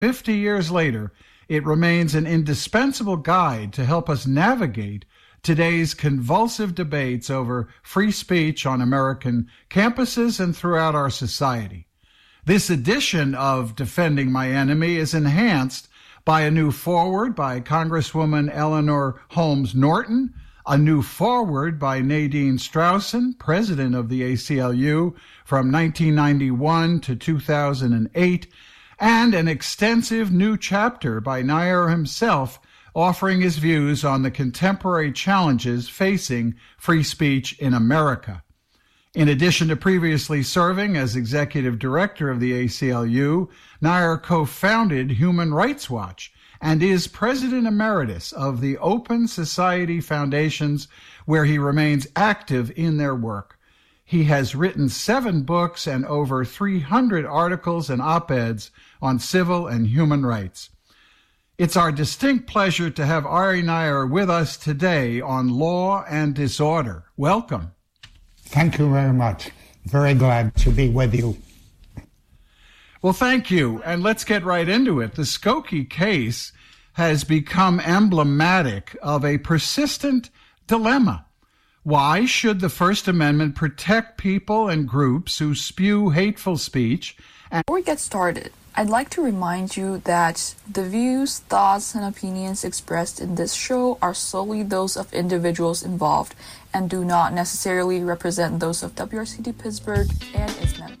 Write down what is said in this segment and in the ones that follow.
50 years later, it remains an indispensable guide to help us navigate today's convulsive debates over free speech on American campuses and throughout our society. This edition of Defending My Enemy is enhanced by a new foreword by Congresswoman Eleanor Holmes Norton, a new foreword by Nadine Straussen, president of the ACLU from 1991 to 2008, and an extensive new chapter by Nair himself, offering his views on the contemporary challenges facing free speech in America. In addition to previously serving as executive director of the ACLU, Nair co-founded Human Rights Watch and is president emeritus of the Open Society Foundations, where he remains active in their work. He has written 7 books and over 300 articles and op-eds on civil and human rights. It's our distinct pleasure to have Ari Nair with us today on Law and Disorder. Welcome. Thank you very much. Very glad to be with you. Well, thank you. And let's get right into it. The Skokie case has become emblematic of a persistent dilemma. Why should the First Amendment protect people and groups who spew hateful speech? Before we get started, I'd like to remind you that the views, thoughts, and opinions expressed in this show are solely those of individuals involved and do not necessarily represent those of WRCD Pittsburgh and its members.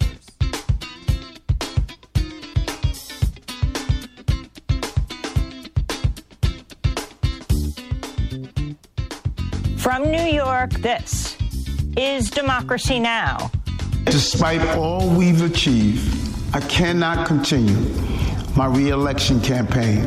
From New York, this is Democracy Now! Despite all we've achieved, I cannot continue my re-election campaign.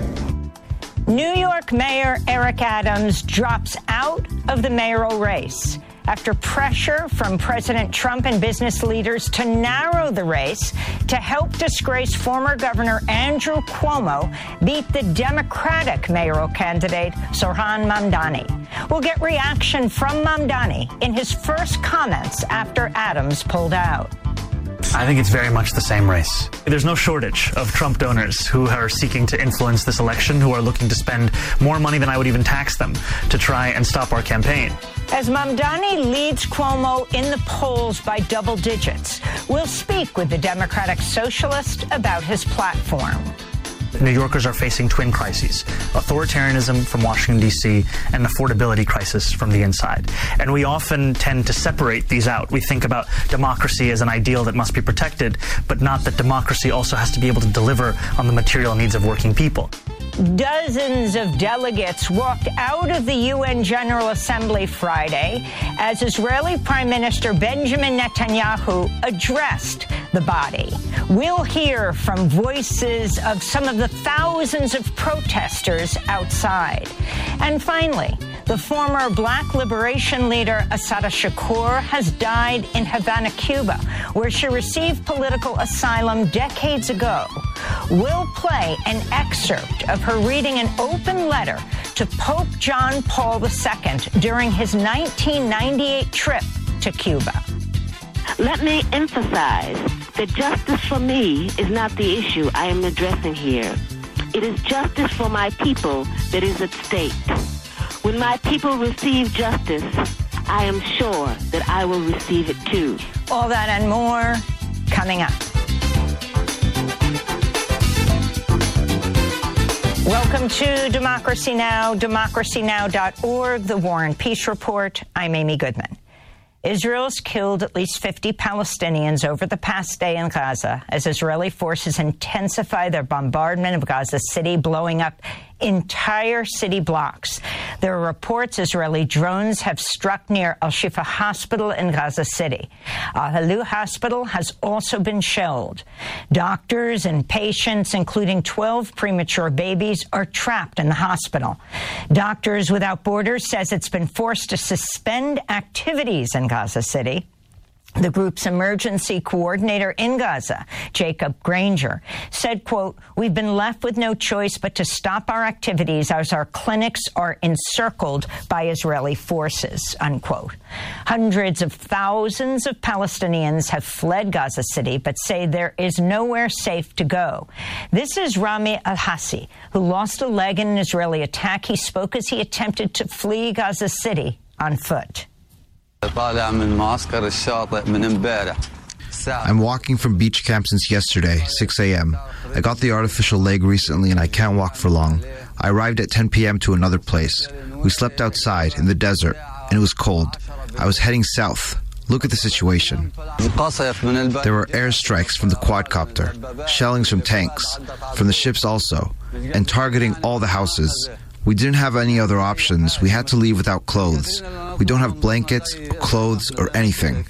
New York Mayor Eric Adams drops out of the mayoral race after pressure from President Trump and business leaders to narrow the race to help disgraced former Governor Andrew Cuomo beat the Democratic mayoral candidate Zohran Mamdani. We'll get reaction from Mamdani in his first comments after Adams pulled out. I think it's very much the same race. There's no shortage of Trump donors who are seeking to influence this election, who are looking to spend more money than I would even tax them to try and stop our campaign. As Mamdani leads Cuomo in the polls by double digits, we'll speak with the Democratic socialist about his platform. New Yorkers are facing twin crises: authoritarianism from Washington, D.C., and an affordability crisis from the inside. And we often tend to separate these out. We think about democracy as an ideal that must be protected, but not that democracy also has to be able to deliver on the material needs of working people. Dozens of delegates walked out of the UN General Assembly Friday as Israeli Prime Minister Benjamin Netanyahu addressed the body. We'll hear from voices of some of the thousands of protesters outside. And finally, the former Black liberation leader Assata Shakur has died in Havana, Cuba, where she received political asylum decades ago. We'll play an excerpt of her reading an open letter to Pope John Paul II during his 1998 trip to Cuba. Let me emphasize that justice for me is not the issue I am addressing here. It is justice for my people that is at stake. When my people receive justice, I am sure that I will receive it too. All that and more coming up. Welcome to Democracy Now!, democracynow.org, the War and Peace Report. I'm Amy Goodman. Israel's killed at least 50 Palestinians over the past day in Gaza as Israeli forces intensify their bombardment of Gaza City, blowing up entire city blocks. There are reports Israeli drones have struck near Al-Shifa Hospital in Gaza City. Al-Halu Hospital has also been shelled. Doctors and patients, including 12 premature babies, are trapped in the hospital. Doctors Without Borders says it's been forced to suspend activities in Gaza City The group's emergency coordinator in Gaza, Jacob Granger, said, quote, "We've been left with no choice but to stop our activities as our clinics are encircled by Israeli forces," unquote. Hundreds of thousands of Palestinians have fled Gaza City, but say there is nowhere safe to go. This is Rami Al-Hassi, who lost a leg in an Israeli attack. He spoke as he attempted to flee Gaza City on foot. I'm walking from beach camp since yesterday, 6 a.m. I got the artificial leg recently and I can't walk for long. I arrived at 10 p.m. to another place. We slept outside in the desert and it was cold. I was heading south. Look at the situation. There were airstrikes from the quadcopter, shellings from tanks, from the ships also, and targeting all the houses. We didn't have any other options. We had to leave without clothes. We don't have blankets, or clothes, or anything.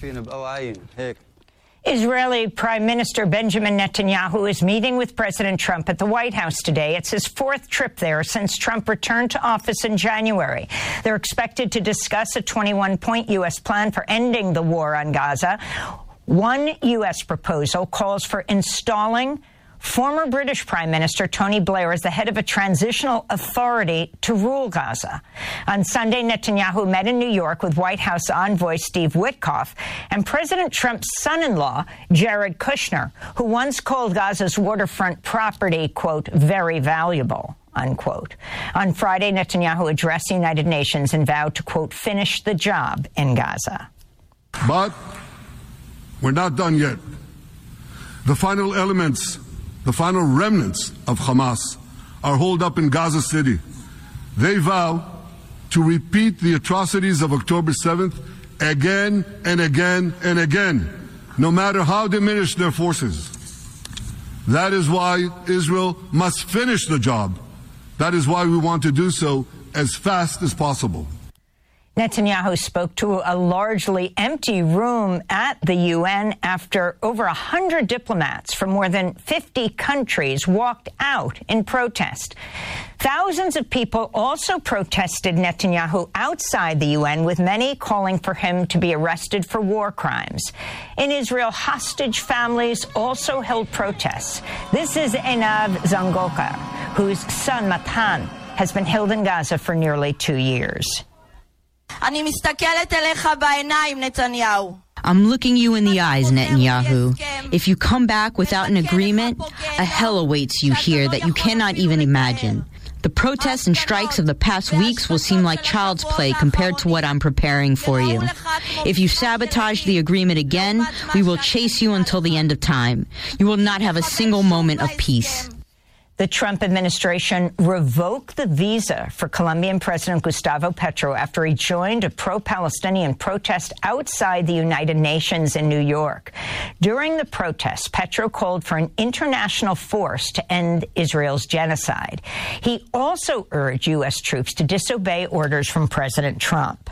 Israeli Prime Minister Benjamin Netanyahu is meeting with President Trump at the White House today. It's his fourth trip there since Trump returned to office in January. They're expected to discuss a 21-point U.S. plan for ending the war on Gaza. One U.S. proposal calls for installing former British Prime Minister Tony Blair is the head of a transitional authority to rule Gaza. On Sunday, Netanyahu met in New York with White House envoy Steve Witkoff and President Trump's son-in-law, Jared Kushner, who once called Gaza's waterfront property, quote, very valuable, unquote. On Friday, Netanyahu addressed the United Nations and vowed to, quote, finish the job in Gaza. But we're not done yet. The final elements, the final remnants of Hamas are holed up in Gaza City. They vow to repeat the atrocities of October 7th again and again and again, no matter how diminished their forces. That is why Israel must finish the job. That is why we want to do so as fast as possible. Netanyahu spoke to a largely empty room at the UN after over 100 diplomats from more than 50 countries walked out in protest. Thousands of people also protested Netanyahu outside the UN, with many calling for him to be arrested for war crimes. In Israel, hostage families also held protests. This is Einav Zangoka, whose son Matan has been held in Gaza for nearly 2 years. I'm looking you in the eyes, Netanyahu. If you come back without an agreement, a hell awaits you here that you cannot even imagine. The protests and strikes of the past weeks will seem like child's play compared to what I'm preparing for you. If you sabotage the agreement again, we will chase you until the end of time. You will not have a single moment of peace. The Trump administration revoked the visa for Colombian President Gustavo Petro after he joined a pro-Palestinian protest outside the United Nations in New York. During the protests, Petro called for an international force to end Israel's genocide. He also urged U.S. troops to disobey orders from President Trump.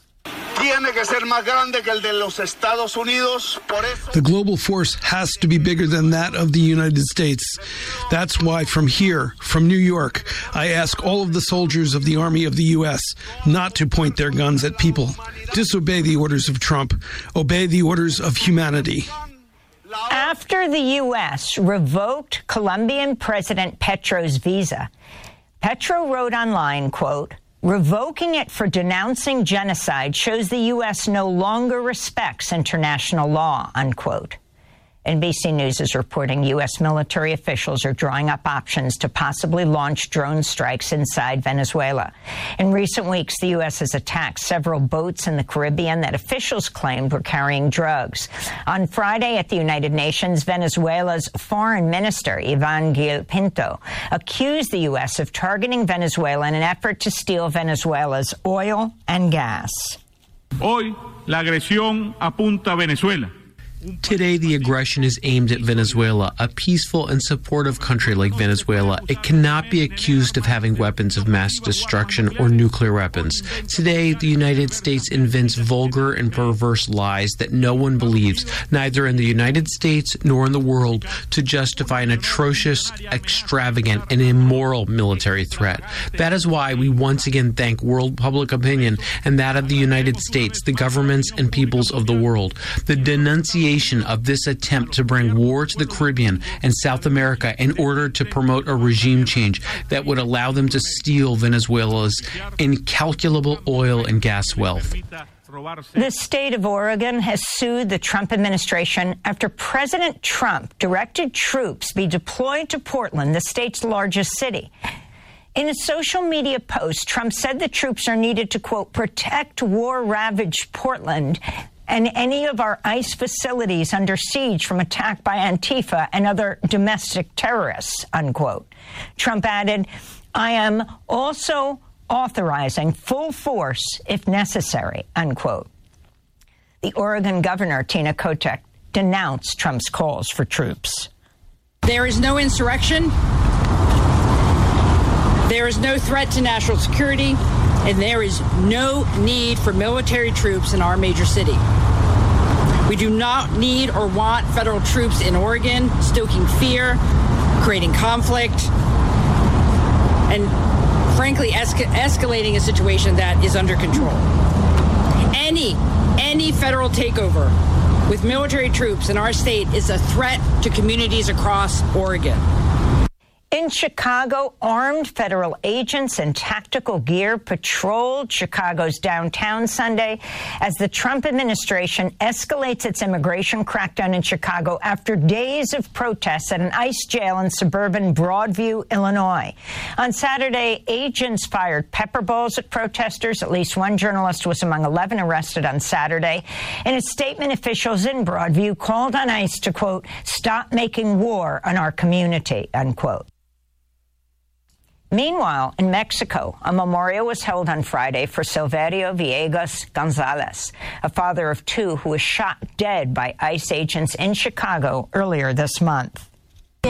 The global force has to be bigger than that of the United States. That's why from here, from New York, I ask all of the soldiers of the Army of the U.S. not to point their guns at people. Disobey the orders of Trump. Obey the orders of humanity. After the U.S. revoked Colombian President Petro's visa, Petro wrote online, quote, "Revoking it for denouncing genocide shows the U.S. no longer respects international law," unquote. NBC News is reporting U.S. military officials are drawing up options to possibly launch drone strikes inside Venezuela. In recent weeks, the U.S. has attacked several boats in the Caribbean that officials claimed were carrying drugs. On Friday at the United Nations, Venezuela's foreign minister, Ivan Gil Pinto, accused the U.S. of targeting Venezuela in an effort to steal Venezuela's oil and gas. Hoy, la agresión apunta a Venezuela. Today, the aggression is aimed at Venezuela, a peaceful and supportive country like Venezuela. It cannot be accused of having weapons of mass destruction or nuclear weapons. Today, the United States invents vulgar and perverse lies that no one believes, neither in the United States nor in the world, to justify an atrocious, extravagant, and immoral military threat. That is why we once again thank world public opinion and that of the United States, the governments and peoples of the world. The denunciation of this attempt to bring war to the Caribbean and South America in order to promote a regime change that would allow them to steal Venezuela's incalculable oil and gas wealth. The state of Oregon has sued the Trump administration after President Trump directed troops be deployed to Portland, the state's largest city. In a social media post, Trump said the troops are needed to, quote, protect war-ravaged Portland and any of our ICE facilities under siege from attack by Antifa and other domestic terrorists, unquote. Trump added, I am also authorizing full force if necessary, unquote. The Oregon governor, Tina Kotek, denounced Trump's calls for troops. There is no insurrection. There is no threat to national security, and there is no need for military troops in our major city. We do not need or want federal troops in Oregon stoking fear, creating conflict, and frankly escalating a situation that is under control. Any federal takeover with military troops in our state is a threat to communities across Oregon. In Chicago, armed federal agents in tactical gear patrolled Chicago's downtown Sunday as the Trump administration escalates its immigration crackdown in Chicago after days of protests at an ICE jail in suburban Broadview, Illinois. On Saturday, agents fired pepper balls at protesters. At least one journalist was among 11 arrested on Saturday. In a statement, officials in Broadview called on ICE to, quote, stop making war on our community, unquote. Meanwhile, in Mexico, a memorial was held on Friday for Silverio Villegas Gonzalez, a father of two who was shot dead by ICE agents in Chicago earlier this month. We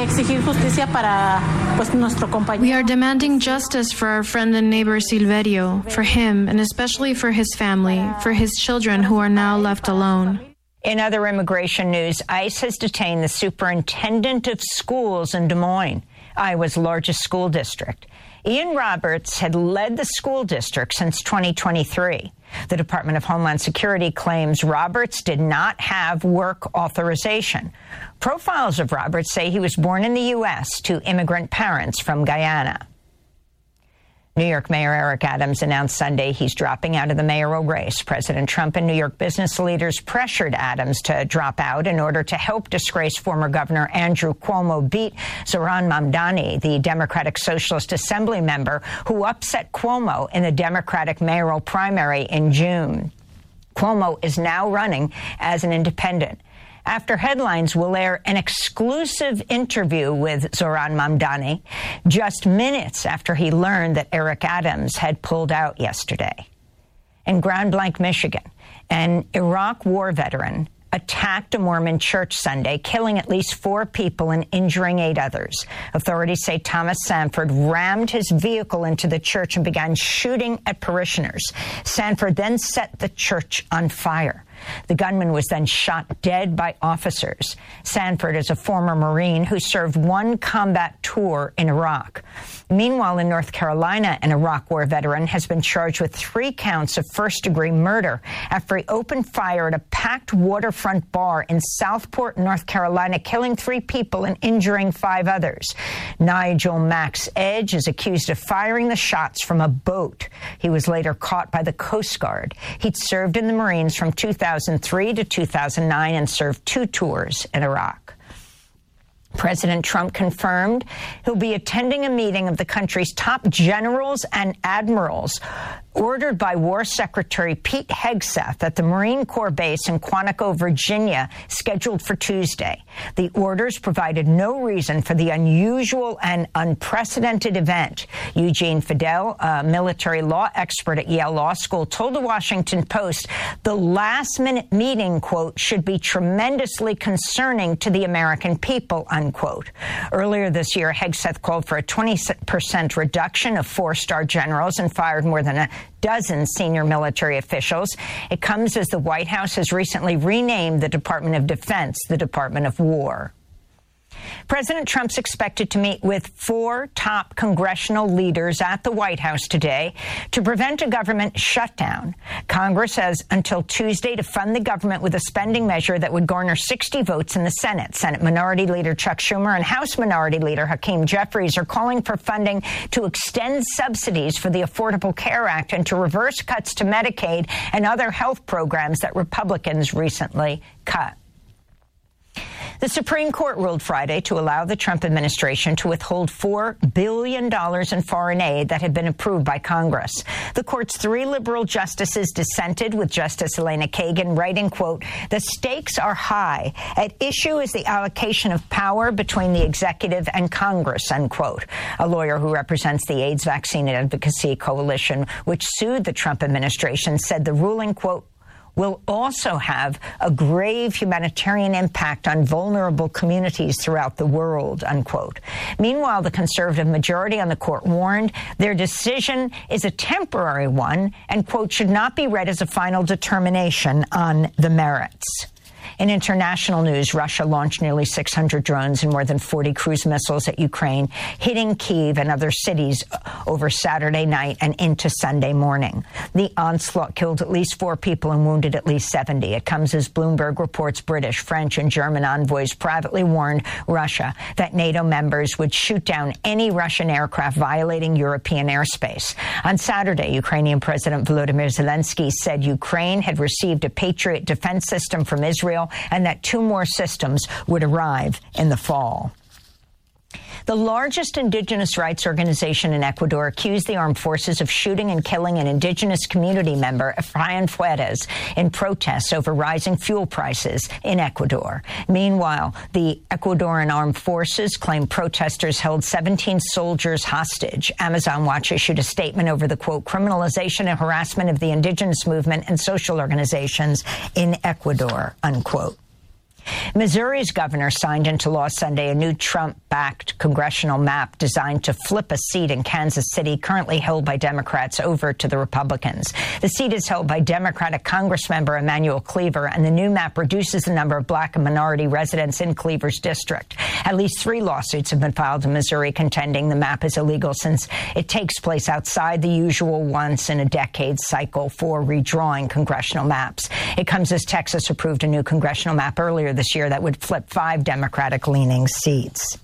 are demanding justice for our friend and neighbor Silverio, for him, and especially for his family, for his children who are now left alone. In other immigration news, ICE has detained the superintendent of schools in Des Moines, Iowa's largest school district. Ian Roberts had led the school district since 2023. The Department of Homeland Security claims Roberts did not have work authorization. Profiles of Roberts say he was born in the U.S. to immigrant parents from Guyana. New York Mayor Eric Adams announced Sunday he's dropping out of the mayoral race. President Trump and New York business leaders pressured Adams to drop out in order to help disgraced former Governor Andrew Cuomo beat Zohran Mamdani, the Democratic Socialist Assembly member who upset Cuomo in the Democratic mayoral primary in June. Cuomo is now running as an independent. After Headlines will air an exclusive interview with Zohran Mamdani just minutes after he learned that Eric Adams had pulled out yesterday. In Grand Blanc, Michigan, an Iraq war veteran attacked a Mormon church Sunday, killing at least 4 people and injuring 8 others. Authorities say Thomas Sanford rammed his vehicle into the church and began shooting at parishioners. Sanford then set the church on fire. The gunman was then shot dead by officers. Sanford is a former Marine who served 1 combat tour in Iraq. Meanwhile, in North Carolina, an Iraq war veteran has been charged with 3 counts of first-degree murder after he opened fire at a packed waterfront bar in Southport, North Carolina, killing 3 people and injuring 5 others. Nigel Max Edge is accused of firing the shots from a boat. He was later caught by the Coast Guard. He'd served in the Marines from 2003 to 2009 and served 2 tours in Iraq. President Trump confirmed he'll be attending a meeting of the country's top generals and admirals ordered by War Secretary Pete Hegseth at the Marine Corps base in Quantico, Virginia, scheduled for Tuesday. The orders provided no reason for the unusual and unprecedented event. Eugene Fidel, a military law expert at Yale Law School, told the Washington Post the last-minute meeting, quote, should be tremendously concerning to the American people, unquote. Earlier this year, Hegseth called for a 20% reduction of four-star generals and fired more than a dozen senior military officials. It comes as the White House has recently renamed the Department of Defense the Department of War. President Trump's expected to meet with 4 top congressional leaders at the White House today to prevent a government shutdown. Congress has until Tuesday to fund the government with a spending measure that would garner 60 votes in the Senate. Senate Minority Leader Chuck Schumer and House Minority Leader Hakeem Jeffries are calling for funding to extend subsidies for the Affordable Care Act and to reverse cuts to Medicaid and other health programs that Republicans recently cut. The Supreme Court ruled Friday to allow the Trump administration to withhold $4 billion in foreign aid that had been approved by Congress. The court's 3 liberal justices dissented, with Justice Elena Kagan writing, quote, the stakes are high. At issue is the allocation of power between the executive and Congress, unquote. A lawyer who represents the AIDS Vaccine Advocacy Coalition, which sued the Trump administration, said the ruling, quote, will also have a grave humanitarian impact on vulnerable communities throughout the world, unquote. Meanwhile, the conservative majority on the court warned their decision is a temporary one and, quote, should not be read as a final determination on the merits. In international news, Russia launched nearly 600 drones and more than 40 cruise missiles at Ukraine, hitting Kyiv and other cities over Saturday night and into Sunday morning. The onslaught killed at least 4 people and wounded at least 70. It comes as Bloomberg reports British, French, and German envoys privately warned Russia that NATO members would shoot down any Russian aircraft violating European airspace. On Saturday, Ukrainian President Volodymyr Zelensky said Ukraine had received a Patriot defense system from Israel and that 2 more systems would arrive in the fall. The largest indigenous rights organization in Ecuador accused the armed forces of shooting and killing an indigenous community member, Efrain Fuertes, in protests over rising fuel prices in Ecuador. Meanwhile, the Ecuadorian armed forces claim protesters held 17 soldiers hostage. Amazon Watch issued a statement over the, quote, criminalization and harassment of the indigenous movement and social organizations in Ecuador, unquote. Missouri's governor signed into law Sunday a new Trump-backed congressional map designed to flip a seat in Kansas City currently held by Democrats over to the Republicans. The seat is held by Democratic Congressmember Emanuel Cleaver, and the new map reduces the number of black and minority residents in Cleaver's district. At least 3 lawsuits have been filed in Missouri contending the map is illegal since it takes place outside the usual once-in-a-decade cycle for redrawing congressional maps. It comes as Texas approved a new congressional map earlier this year that would flip 5 Democratic-leaning seats.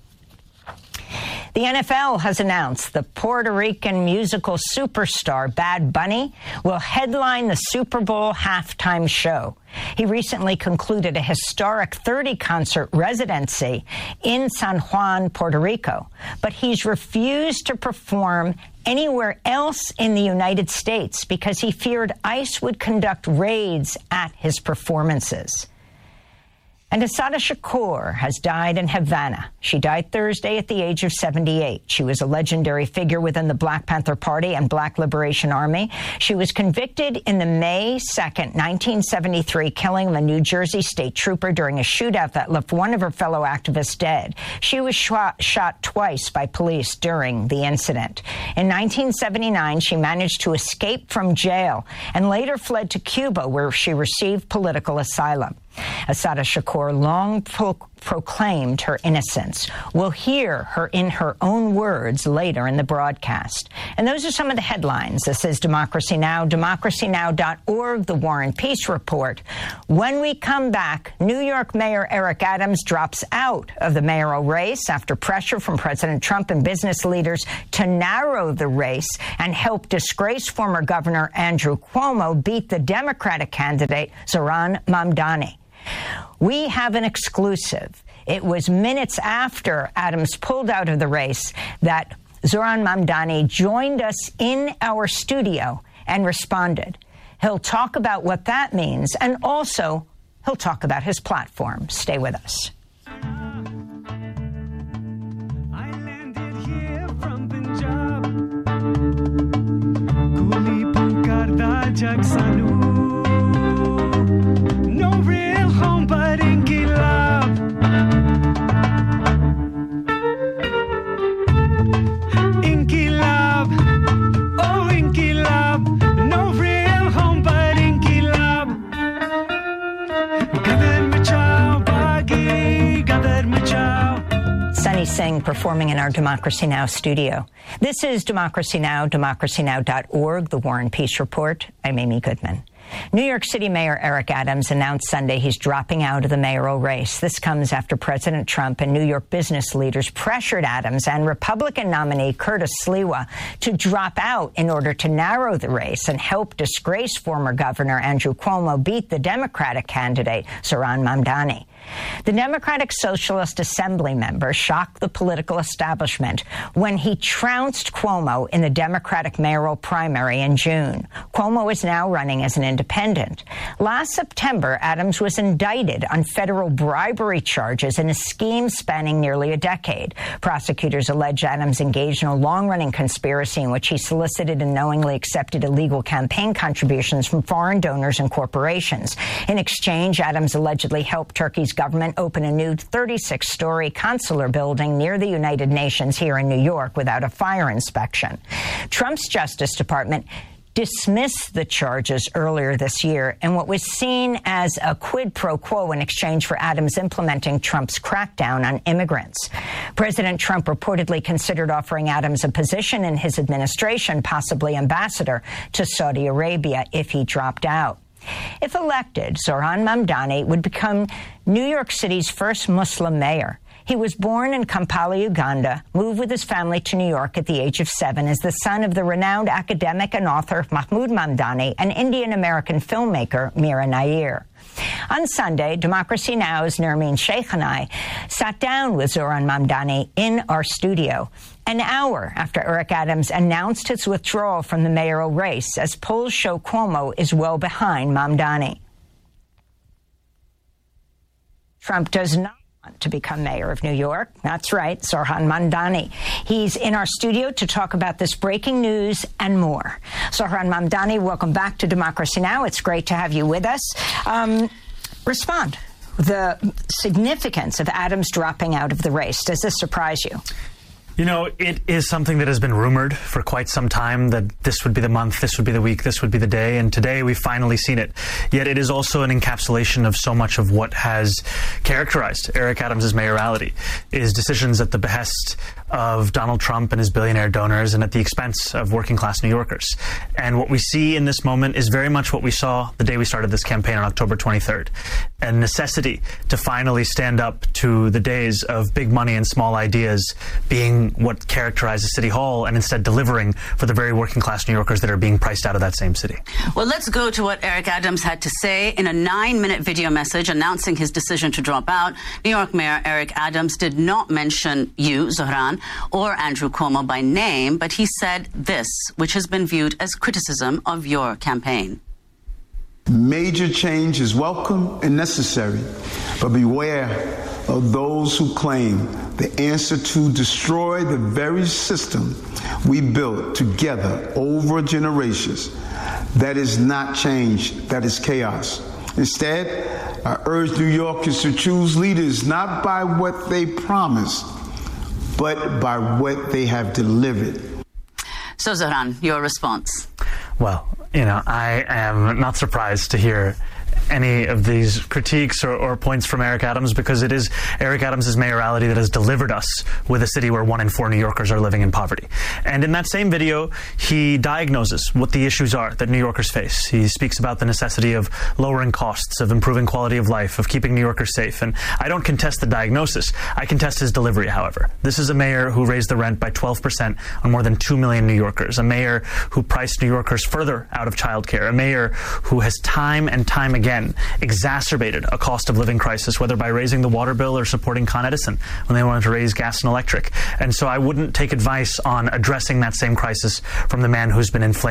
The NFL has announced the Puerto Rican musical superstar Bad Bunny will headline the Super Bowl halftime show. He recently concluded a historic 30-concert residency in San Juan, Puerto Rico, but he's refused to perform anywhere else in the United States because he feared ICE would conduct raids at his performances. And Assata Shakur has died in Havana. She died Thursday at the age of 78. She was a legendary figure within the Black Panther Party and Black Liberation Army. She was convicted in the May 2nd, 1973 killing of a New Jersey state trooper during a shootout that left one of her fellow activists dead. She was shot twice by police during the incident. In 1979, she managed to escape from jail and later fled to Cuba, where she received political asylum. Assata Shakur long proclaimed her innocence. We'll hear her in her own words later in the broadcast. And those are some of the headlines. This is Democracy Now!, democracynow.org, The War and Peace Report. When we come back, New York Mayor Eric Adams drops out of the mayoral race after pressure from President Trump and business leaders to narrow the race and help disgraced former Governor Andrew Cuomo beat the Democratic candidate Zohran Mamdani. We have an exclusive. It was minutes after Adams pulled out of the race that Zohran Mamdani joined us in our studio and responded. He'll talk about what that means, and also he'll talk about his platform. Stay with us. No real home but Inkilab. Inkilab, oh Inkilab. No real home but Inkilab. Gadar machao bagi, gadar machao. Sunny Singh performing in our Democracy Now! Studio. This is Democracy Now!, democracynow.org, the War and Peace Report. I'm Amy Goodman. New York City Mayor Eric Adams announced Sunday he's dropping out of the mayoral race. This comes after President Trump and New York business leaders pressured Adams and Republican nominee Curtis Sliwa to drop out in order to narrow the race and help disgraced former Governor Andrew Cuomo beat the Democratic candidate Zohran Mamdani. The Democratic Socialist Assembly member shocked the political establishment when he trounced Cuomo in the Democratic mayoral primary in June. Cuomo is now running as an independent. Last September, Adams was indicted on federal bribery charges in a scheme spanning nearly a decade. Prosecutors allege Adams engaged in a long-running conspiracy in which he solicited and knowingly accepted illegal campaign contributions from foreign donors and corporations. In exchange, Adams allegedly helped Turkey's government open a new 36-story consular building near the United Nations here in New York without a fire inspection. Trump's Justice Department dismissed the charges earlier this year in what was seen as a quid pro quo in exchange for Adams implementing Trump's crackdown on immigrants. President Trump reportedly considered offering Adams a position in his administration, possibly ambassador to Saudi Arabia, if he dropped out. If elected, Zohran Mamdani would become New York City's first Muslim mayor. He was born in Kampala, Uganda, moved with his family to New York at the age of 7 as the son of the renowned academic and author Mahmoud Mamdani and Indian-American filmmaker Mira Nair. On Sunday, Democracy Now!'s Nermeen Sheikh and I sat down with Zohran Mamdani in our studio an hour after Eric Adams announced his withdrawal from the mayoral race, as polls show Cuomo is well behind Mamdani. Trump does not want to become mayor of New York. That's right, Zohran Mamdani. He's in our studio to talk about this breaking news and more. Zohran Mamdani, welcome back to Democracy Now! It's great to have you with us. Respond. The significance of Adams dropping out of the race. Does this surprise you? You know, it is something that has been rumored for quite some time, that this would be the month, this would be the week, this would be the day, and today we've finally seen it. Yet it is also an encapsulation of so much of what has characterized Eric Adams' mayoralty, is decisions at the behest of Donald Trump and his billionaire donors and at the expense of working-class New Yorkers. And what we see in this moment is very much what we saw the day we started this campaign on October 23rd, a necessity to finally stand up to the days of big money and small ideas being what characterizes City Hall, and instead delivering for the very working-class New Yorkers that are being priced out of that same city. Well, let's go to what Eric Adams had to say in a 9-minute video message announcing his decision to drop out. New York Mayor Eric Adams did not mention you, Zohran, or Andrew Cuomo by name, but he said this, which has been viewed as criticism of your campaign. Major change is welcome and necessary, but beware of those who claim the answer to destroy the very system we built together over generations. That is not change, that is chaos. Instead, I urge New Yorkers to choose leaders not by what they promise, but by what they have delivered. So, Zohran, your response? Well, you know, I am not surprised to hear any of these critiques or points from Eric Adams, because it is Eric Adams' mayoralty that has delivered us with a city where 1 in 4 New Yorkers are living in poverty. And in that same video, he diagnoses what the issues are that New Yorkers face. He speaks about the necessity of lowering costs, of improving quality of life, of keeping New Yorkers safe. And I don't contest the diagnosis. I contest his delivery, however. This is a mayor who raised the rent by 12% on more than 2 million New Yorkers, a mayor who priced New Yorkers further out of childcare, a mayor who has time and time again again, exacerbated a cost of living crisis, whether by raising the water bill or supporting Con Edison when they wanted to raise gas and electric. And so I wouldn't take advice on addressing that same crisis from the man who's been inflamed